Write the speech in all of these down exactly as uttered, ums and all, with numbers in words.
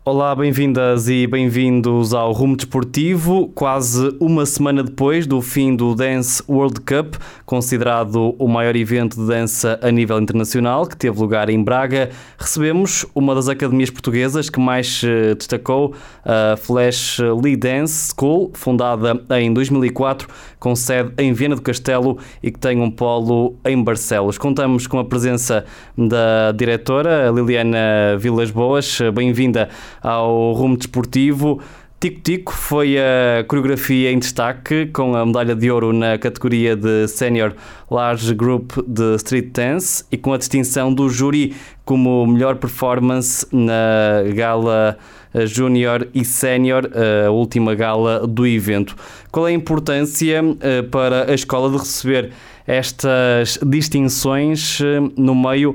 Olá, bem-vindas e bem-vindos ao Rumo Desportivo, quase uma semana depois do fim do Dance World Cup, considerado o maior evento de dança a nível internacional, que teve lugar em Braga. Recebemos uma das academias portuguesas que mais uh, destacou, a Flash Lee Dance School, fundada em dois mil e quatro, com sede em Viana do Castelo e que tem um polo em Barcelos. Contamos com a presença da diretora Liliana Vilas Boas. Bem-vinda ao Rumo Desportivo. Tico Tico foi a coreografia em destaque, com a medalha de ouro na categoria de Senior Large Group de Street Dance e com a distinção do júri como melhor performance na gala Júnior e Sénior, a última gala do evento. Qual é a importância para a escola de receber estas distinções no meio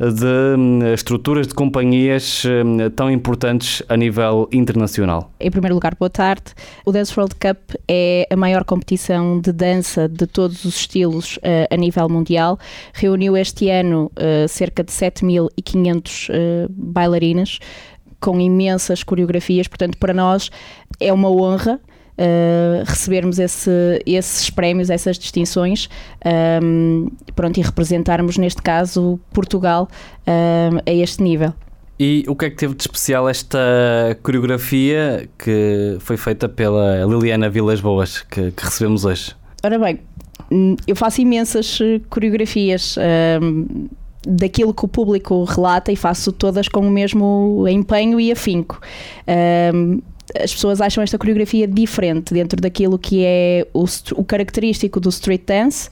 de estruturas de companhias tão importantes a nível internacional? Em primeiro lugar, boa tarde. O Dance World Cup é a maior competição de dança de todos os estilos uh, a nível mundial. Reuniu este ano uh, cerca de sete mil e quinhentos uh, bailarinas com imensas coreografias, portanto para nós é uma honra Uh, recebermos esse, esses prémios, essas distinções, um, pronto, e representarmos neste caso Portugal um, a este nível. E o que é que teve de especial esta coreografia que foi feita pela Liliana Vilas Boas, que, que recebemos hoje? Ora bem, eu faço imensas coreografias um, daquilo que o público relata e faço todas com o mesmo empenho e afinco. Um, As pessoas acham esta coreografia diferente dentro daquilo que é o, o característico do street dance.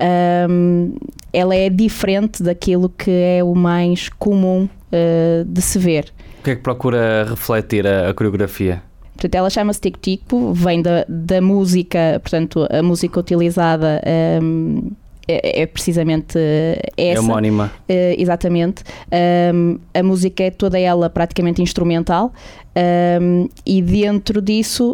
Um, ela é diferente daquilo que é o mais comum uh, de se ver. O que é que procura refletir a, a coreografia? Portanto, ela chama-se Tico Tico, vem da, da música, portanto, a música utilizada um, é, é precisamente essa. É homónima. Uh, exatamente. Um, a música é toda ela praticamente instrumental. Um, e dentro disso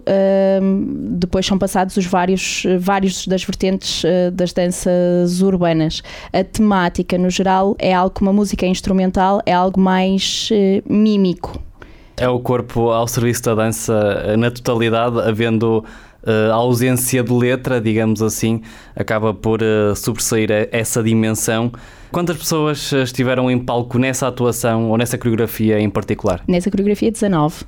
um, depois são passados os vários, vários das vertentes uh, das danças urbanas. A temática no geral é algo, como a música é instrumental, é algo mais uh, mímico. É o corpo ao serviço da dança na totalidade, havendo uh, a ausência de letra, digamos assim, acaba por uh, sobressair essa dimensão. Quantas pessoas estiveram em palco nessa atuação ou nessa coreografia em particular? Nessa coreografia, dezanove.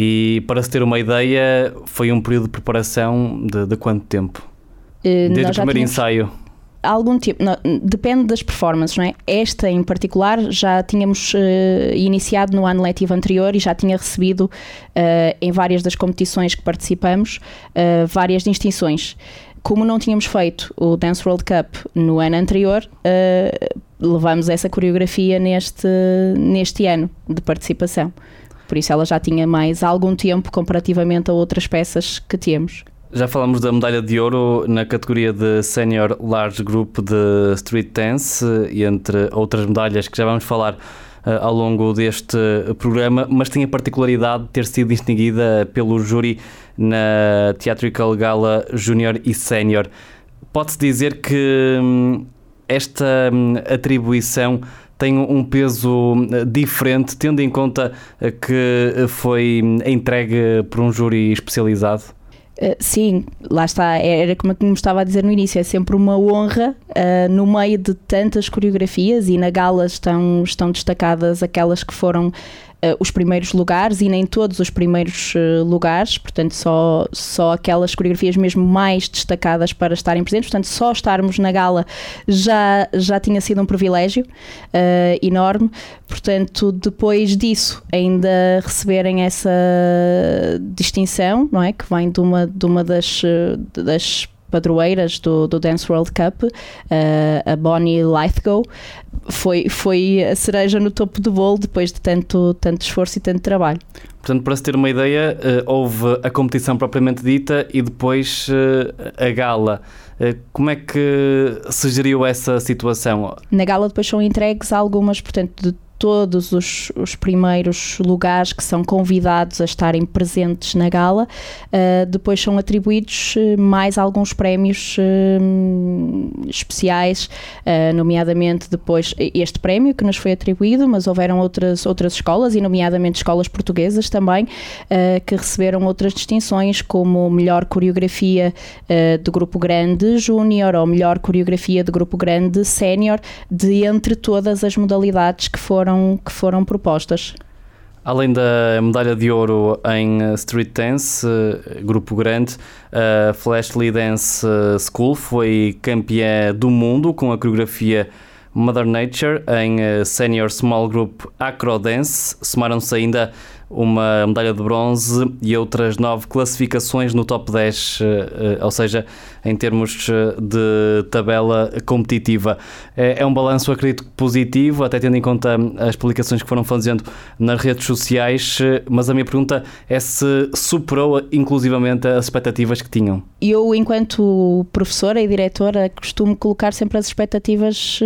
E para se ter uma ideia, foi um período de preparação de, de quanto tempo? Uh, Desde o primeiro ensaio? Há algum tempo, não, depende das performances, não é? Esta em particular já tínhamos uh, iniciado no ano letivo anterior e já tinha recebido uh, em várias das competições que participamos uh, várias distinções. Como não tínhamos feito o Dance World Cup no ano anterior, uh, levamos essa coreografia neste, neste ano de participação. Por isso ela já tinha mais algum tempo comparativamente a outras peças que temos. Já falamos da medalha de ouro na categoria de Senior Large Group de Street Dance, entre outras medalhas que já vamos falar uh, ao longo deste programa, mas tem a particularidade de ter sido distinguida pelo júri na Theatrical Gala Júnior e Sénior. Pode-se dizer que hum, esta hum, atribuição tem um peso diferente, tendo em conta que foi entregue por um júri especializado? Uh, sim, lá está, era como eu estava a dizer no início, é sempre uma honra uh, no meio de tantas coreografias, e na gala estão, estão destacadas aquelas que foram Uh, os primeiros lugares, e nem todos os primeiros uh, lugares, portanto só, só aquelas coreografias mesmo mais destacadas para estarem presentes, portanto só estarmos na gala já, já tinha sido um privilégio uh, enorme, portanto depois disso ainda receberem essa distinção, não é? Que vem de uma, de uma das, das padroeiras do, do Dance World Cup, uh, a Bonnie Lithgow, foi, foi a cereja no topo do bolo depois de tanto, tanto esforço e tanto trabalho. Portanto, para se ter uma ideia, uh, houve a competição propriamente dita e depois uh, a gala. Uh, como é que se geriu essa situação? Na gala depois são entregues algumas, portanto, de todos os, os primeiros lugares que são convidados a estarem presentes na gala. Uh, depois são atribuídos mais alguns prémios uh, especiais, uh, nomeadamente depois este prémio que nos foi atribuído, mas houveram outras, outras escolas, e nomeadamente escolas portuguesas também, uh, que receberam outras distinções, como melhor coreografia uh, de grupo grande júnior ou melhor coreografia de grupo grande sénior, de entre todas as modalidades que foram que foram propostas. Além da medalha de ouro em Street Dance, grupo grande, a Fleshly Dance School foi campeã do mundo com a coreografia Mother Nature em Senior Small Group Acro Dance. Somaram-se ainda uma medalha de bronze e outras nove classificações no top dez, ou seja, em termos de tabela competitiva. É um balanço, acredito, positivo, até tendo em conta as publicações que foram fazendo nas redes sociais, mas a minha pergunta é se superou inclusivamente as expectativas que tinham. Eu, enquanto professora e diretora, costumo colocar sempre as expectativas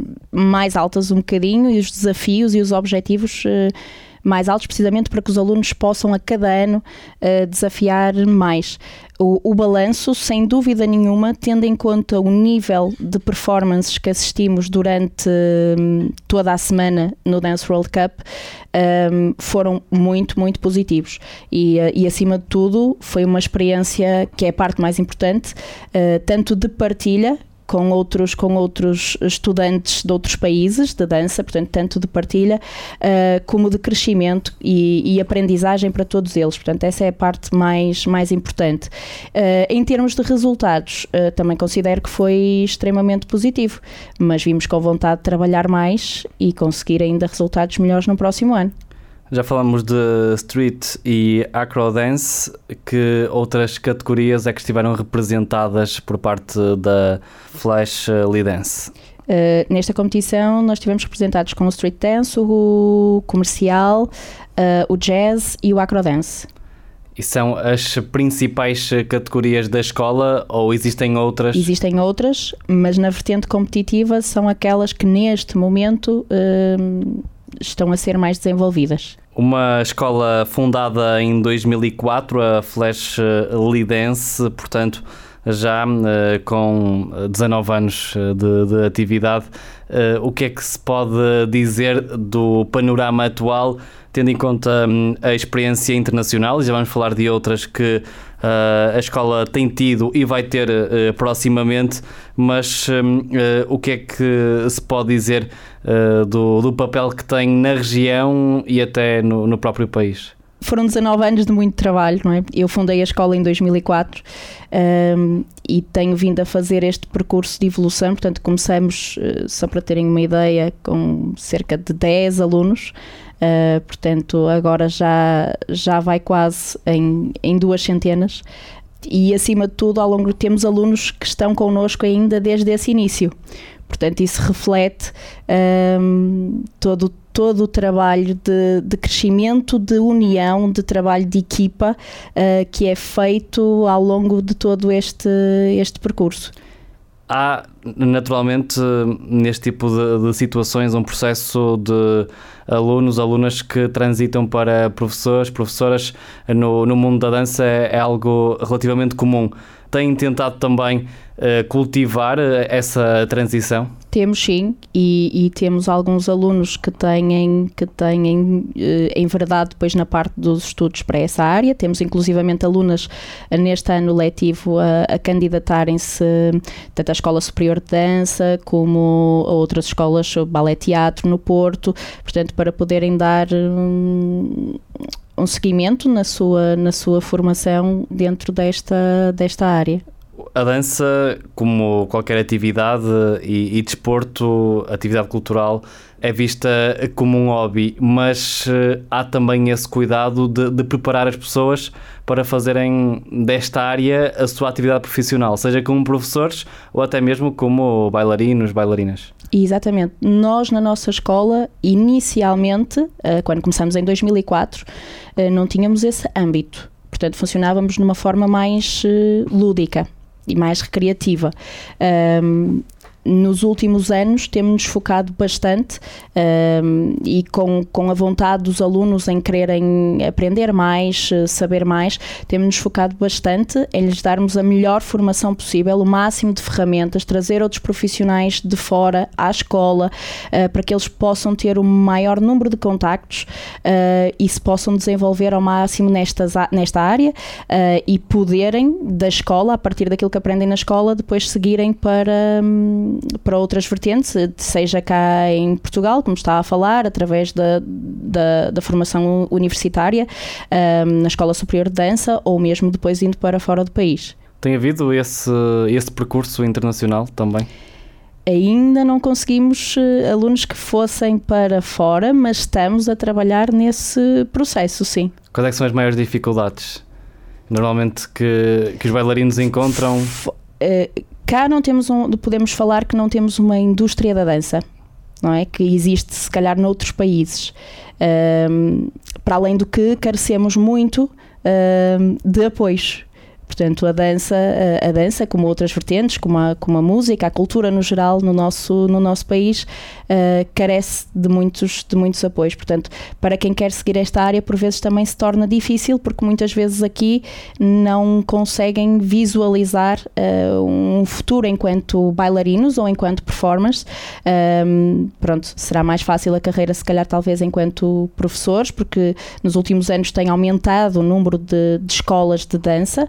mais altas um bocadinho, e os desafios e os objetivos mais altos, precisamente para que os alunos possam a cada ano uh, desafiar mais. O, o balanço, sem dúvida nenhuma, tendo em conta o nível de performances que assistimos durante um, toda a semana no Dance World Cup, um, foram muito, muito positivos. E, uh, e, acima de tudo, foi uma experiência que é a parte mais importante, uh, tanto de partilha, com outros, com outros estudantes de outros países de dança, portanto, tanto de partilha uh, como de crescimento e, e aprendizagem para todos eles. Portanto, essa é a parte mais, mais importante. Uh, em termos de resultados, uh, também considero que foi extremamente positivo, mas vimos com vontade de trabalhar mais e conseguir ainda resultados melhores no próximo ano. Já falamos de Street e Acro Dance, que outras categorias é que estiveram representadas por parte da Fleshly Dance? Uh, nesta competição nós estivemos representados com o Street Dance, o comercial, uh, o jazz e o Acro Dance. E são as principais categorias da escola ou existem outras? Existem outras, mas na vertente competitiva são aquelas que neste momento uh, estão a ser mais desenvolvidas. Uma escola fundada em dois mil e quatro, a Fleshly Dance, portanto, já uh, com dezanove anos de, de atividade. Uh, o que é que se pode dizer do panorama atual, tendo em conta um, a experiência internacional? E já vamos falar de outras que uh, a escola tem tido e vai ter uh, proximamente, mas um, uh, o que é que se pode dizer uh, do, do papel que tem na região e até no, no próprio país? Foram dezanove anos de muito trabalho, não é? Eu fundei a escola em dois mil e quatro um, e tenho vindo a fazer este percurso de evolução. Portanto, começamos, uh, só para terem uma ideia, com cerca de dez alunos. Uh, portanto, agora já, já vai quase em, em duas centenas. E, acima de tudo, ao longo temos alunos que estão connosco ainda desde esse início. Portanto, isso reflete um, todo o todo o trabalho de, de crescimento, de união, de trabalho de equipa uh, que é feito ao longo de todo este, este percurso. Há, naturalmente, neste tipo de, de situações, um processo de alunos, alunas que transitam para professores, professoras. No, no mundo da dança é, é algo relativamente comum. Têm tentado também uh, cultivar essa transição? Temos sim, e, e temos alguns alunos que têm, que têm em verdade depois na parte dos estudos para essa área. Temos inclusivamente alunas neste ano letivo a, a candidatarem-se tanto à Escola Superior de Dança como a outras escolas, Balé Teatro no Porto, portanto para poderem dar um, um seguimento na sua, na sua formação dentro desta, desta área. A dança, como qualquer atividade e, e desporto, atividade cultural, é vista como um hobby, mas há também esse cuidado de, de preparar as pessoas para fazerem desta área a sua atividade profissional, seja como professores ou até mesmo como bailarinos, bailarinas. Exatamente. Nós, na nossa escola, inicialmente, quando começamos em dois mil e quatro, não tínhamos esse âmbito. Portanto, funcionávamos de uma forma mais lúdica e mais recreativa. Um, nos últimos anos temos-nos focado bastante um, e com, com a vontade dos alunos em quererem aprender mais, saber mais, temos-nos focado bastante em lhes darmos a melhor formação possível, o máximo de ferramentas, trazer outros profissionais de fora à escola uh, para que eles possam ter o maior número de contactos uh, e se possam desenvolver ao máximo nestas, nesta área uh, e poderem da escola, a partir daquilo que aprendem na escola, depois seguirem para... Um, para outras vertentes, seja cá em Portugal, como estava a falar, através da, da, da formação universitária, um, na Escola Superior de Dança, ou mesmo depois indo para fora do país. Tem havido esse, esse percurso internacional também? Ainda não conseguimos uh, alunos que fossem para fora, mas estamos a trabalhar nesse processo, sim. Quais é que são as maiores dificuldades, normalmente, que, que os bailarinos encontram? F- uh, Cá não temos um, podemos falar que não temos uma indústria da dança, não é? Que existe se calhar noutros países. Um, para além do que carecemos muito um, de apoios. Portanto, a dança, a, a dança, como outras vertentes, como a, como a música, a cultura no geral no nosso, no nosso país, uh, carece de muitos, de muitos apoios. Portanto, para quem quer seguir esta área, por vezes também se torna difícil, porque muitas vezes aqui não conseguem visualizar uh, um futuro enquanto bailarinos ou enquanto performers. Um, pronto, será mais fácil a carreira, se calhar, talvez, enquanto professores, porque nos últimos anos tem aumentado o número de, de escolas de dança.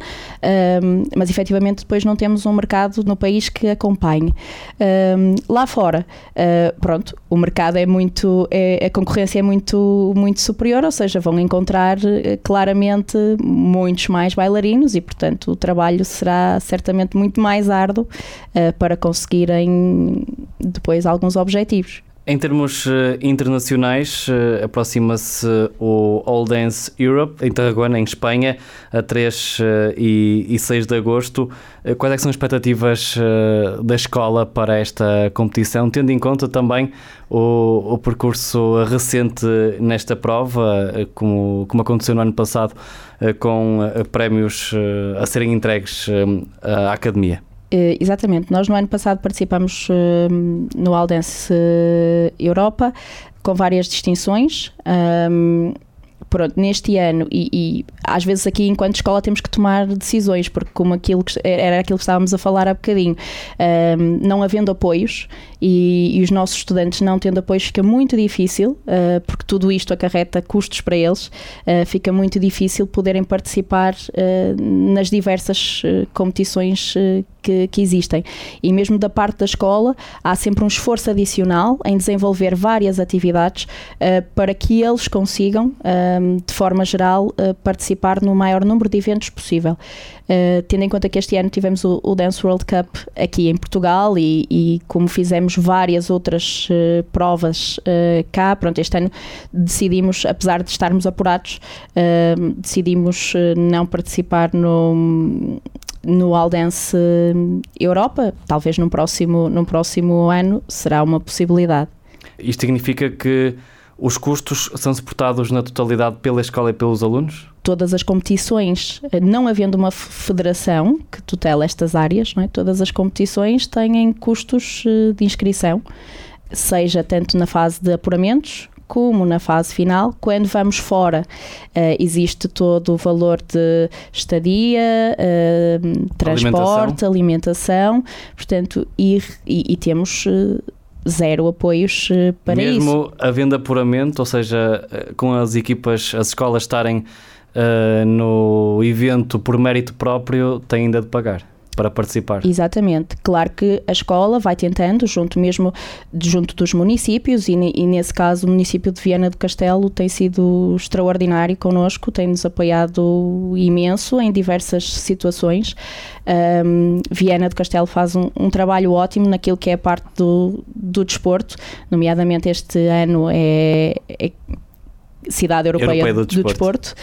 Um, mas efetivamente depois não temos um mercado no país que acompanhe. Um, lá fora, uh, pronto, o mercado é muito, é, a concorrência é muito, muito superior, ou seja, vão encontrar uh, claramente muitos mais bailarinos e, portanto, o trabalho será certamente muito mais árduo uh, para conseguirem depois alguns objetivos. Em termos uh, internacionais, uh, aproxima-se o All Dance Europe em Tarragona, em Espanha, a três uh, e seis de agosto. Uh, quais é que são as expectativas uh, da escola para esta competição, tendo em conta também o, o percurso recente nesta prova, uh, como, como aconteceu no ano passado, uh, com uh, prémios uh, a serem entregues uh, à Academia? Uh, exatamente, nós no ano passado participamos uh, no All Dance uh, Europa com várias distinções. Um, pronto, neste ano e, e às vezes aqui enquanto escola temos que tomar decisões, porque como aquilo que, era aquilo que estávamos a falar há bocadinho, um, não havendo apoios e, e os nossos estudantes não tendo apoios, fica muito difícil, uh, porque tudo isto acarreta custos para eles, uh, fica muito difícil poderem participar uh, nas diversas uh, competições uh, que, que existem. E mesmo da parte da escola há sempre um esforço adicional em desenvolver várias atividades uh, para que eles consigam, um, de forma geral, uh, participar no maior número de eventos possível. Uh, tendo em conta que este ano tivemos o, o Dance World Cup aqui em Portugal e, e como fizemos várias outras uh, provas uh, cá, pronto, este ano decidimos, apesar de estarmos apurados, uh, decidimos uh, não participar no... no All Dance Europa, talvez num próximo, num próximo ano será uma possibilidade. Isto significa que os custos são suportados na totalidade pela escola e pelos alunos? Todas as competições, não havendo uma federação que tutela estas áreas, não é? Todas as competições têm custos de inscrição, seja tanto na fase de apuramentos como na fase final. Quando vamos fora, uh, existe todo o valor de estadia, uh, transporte, alimentação, alimentação portanto, e, e, e temos uh, zero apoios uh, para Mesmo isso. Mesmo havendo apuramento, ou seja, com as equipas, as escolas estarem uh, no evento por mérito próprio, têm ainda de pagar para participar. Exatamente. Claro que a escola vai tentando, junto mesmo junto dos municípios, e, e nesse caso o município de Viana do Castelo tem sido extraordinário connosco, tem-nos apoiado imenso em diversas situações. Um, Viana do Castelo faz um, um trabalho ótimo naquilo que é a parte do, do desporto, nomeadamente este ano é, é Cidade Europeia, Europeia do, do Desporto.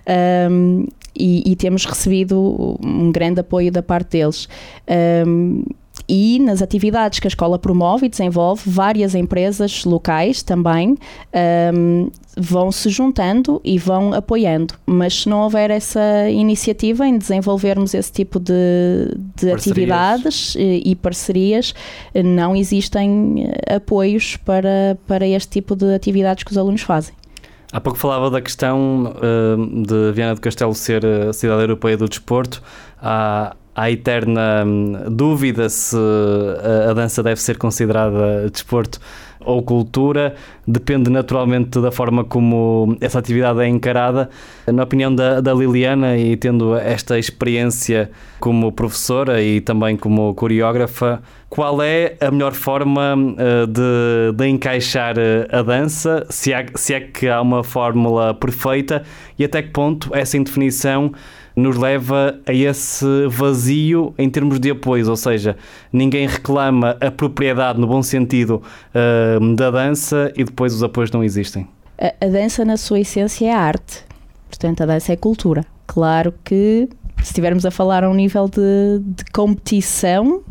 Um, E, e temos recebido um grande apoio da parte deles. Um, e nas atividades que a escola promove e desenvolve, várias empresas locais também um, vão se juntando e vão apoiando, mas se não houver essa iniciativa em desenvolvermos esse tipo de, de atividades e, e parcerias, não existem apoios para, para este tipo de atividades que os alunos fazem. Há pouco falava da questão uh, de Viana do Castelo ser a cidade europeia do desporto. Há, há a eterna um, dúvida se a, a dança deve ser considerada desporto ou cultura. Depende naturalmente da forma como essa atividade é encarada. Na opinião da, da Liliana, e tendo esta experiência como professora e também como coreógrafa, qual é a melhor forma uh, de, de encaixar a dança? Se, há, se é que há uma fórmula perfeita, e até que ponto essa indefinição nos leva a esse vazio em termos de apoios, ou seja, ninguém reclama a propriedade no bom sentido uh, da dança e depois os apoios não existem. A, a dança na sua essência é arte, portanto a dança é cultura. Claro que se estivermos a falar a um nível de, de competição,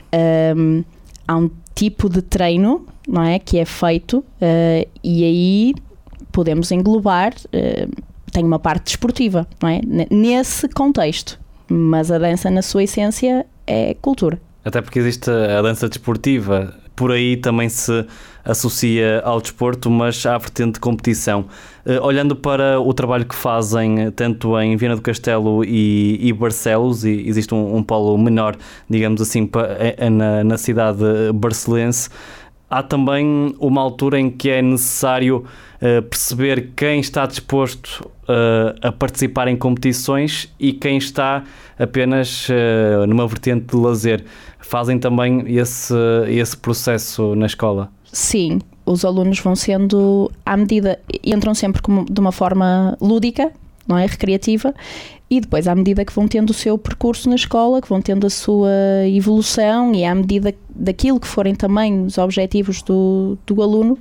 um, há um tipo de treino, não é, que é feito uh, e aí podemos englobar... Uh, tem uma parte desportiva, não é? Nesse contexto, mas a dança na sua essência é cultura. Até porque existe a dança desportiva, por aí também se associa ao desporto, mas à vertente de competição. Uh, olhando para o trabalho que fazem tanto em Viana do Castelo e, e Barcelos, e existe um, um polo menor, digamos assim, pa, é, na, na cidade barcelense, há também uma altura em que é necessário uh, perceber quem está disposto uh, a participar em competições e quem está apenas uh, numa vertente de lazer. Fazem também esse, esse processo na escola? Sim, os alunos vão sendo, à medida, entram sempre como, de uma forma lúdica, não é? Recreativa, e depois à medida que vão tendo o seu percurso na escola, que vão tendo a sua evolução e à medida daquilo que forem também os objetivos do, do aluno,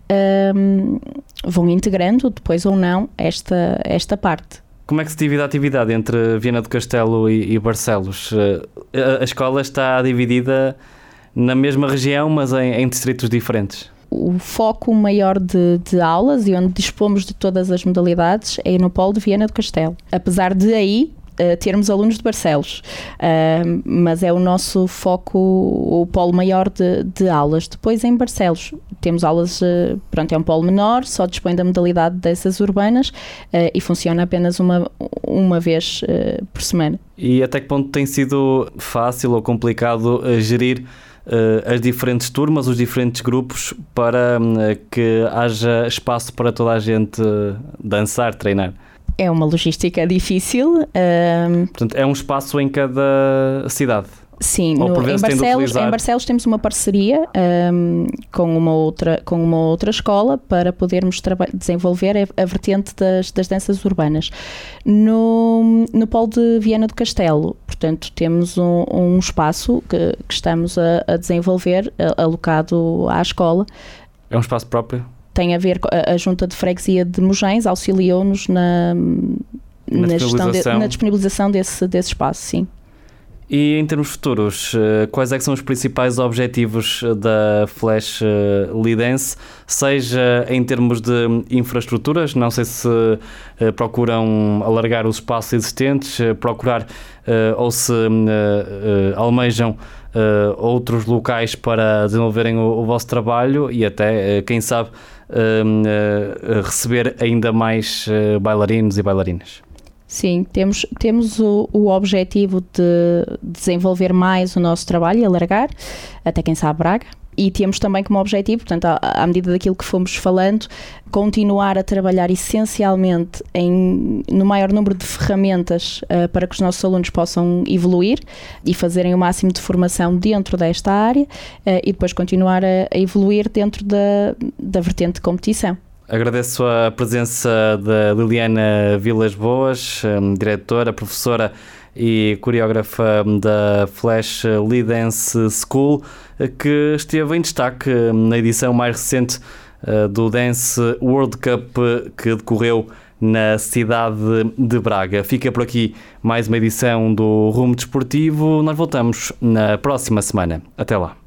um, vão integrando depois ou não esta, esta parte. Como é que se divide a atividade entre Viana do Castelo e, e Barcelos? A, a escola está dividida na mesma região, mas em, em distritos diferentes? O foco maior de, de aulas e onde dispomos de todas as modalidades é no polo de Viana do Castelo. Apesar de aí uh, termos alunos de Barcelos, uh, mas é o nosso foco, o polo maior de, de aulas. Depois em Barcelos temos aulas, uh, pronto, é um polo menor, só dispõe da modalidade dessas urbanas uh, e funciona apenas uma, uma vez uh, por semana. E até que ponto tem sido fácil ou complicado uh, gerir Uh, as diferentes turmas, os diferentes grupos, para uh, que haja espaço para toda a gente uh, dançar, treinar? É uma logística difícil. Uh... Portanto, é um espaço em cada cidade? Sim, no, em, Barcelos, em Barcelos temos uma parceria um, com, uma outra, com uma outra escola para podermos desenvolver a, a vertente das, das danças urbanas. No, no polo de Viana do Castelo, portanto, temos um, um espaço que, que estamos a, a desenvolver, a, alocado à escola. É um espaço próprio? Tem a ver com a, a Junta de Freguesia de Mojães, auxiliou-nos na, na, na, gestão de, na disponibilização desse, desse espaço, sim. E em termos futuros, quais é que são os principais objetivos da Flash Lidense, seja em termos de infraestruturas, não sei se procuram alargar os espaços existentes, procurar ou se almejam outros locais para desenvolverem o vosso trabalho e até, quem sabe, receber ainda mais bailarinos e bailarinas. Sim, temos, temos o, o objetivo de desenvolver mais o nosso trabalho e alargar, até quem sabe Braga, e temos também como objetivo, portanto, à, à medida daquilo que fomos falando, continuar a trabalhar essencialmente em, no maior número de ferramentas uh, para que os nossos alunos possam evoluir e fazerem o máximo de formação dentro desta área uh, e depois continuar a, a evoluir dentro da, da vertente de competição. Agradeço a presença da Liliana Vilas Boas, diretora, professora e coreógrafa da Flash Lidense School, que esteve em destaque na edição mais recente do Dance World Cup que decorreu na cidade de Braga. Fica por aqui mais uma edição do Rumo Desportivo. Nós voltamos na próxima semana. Até lá.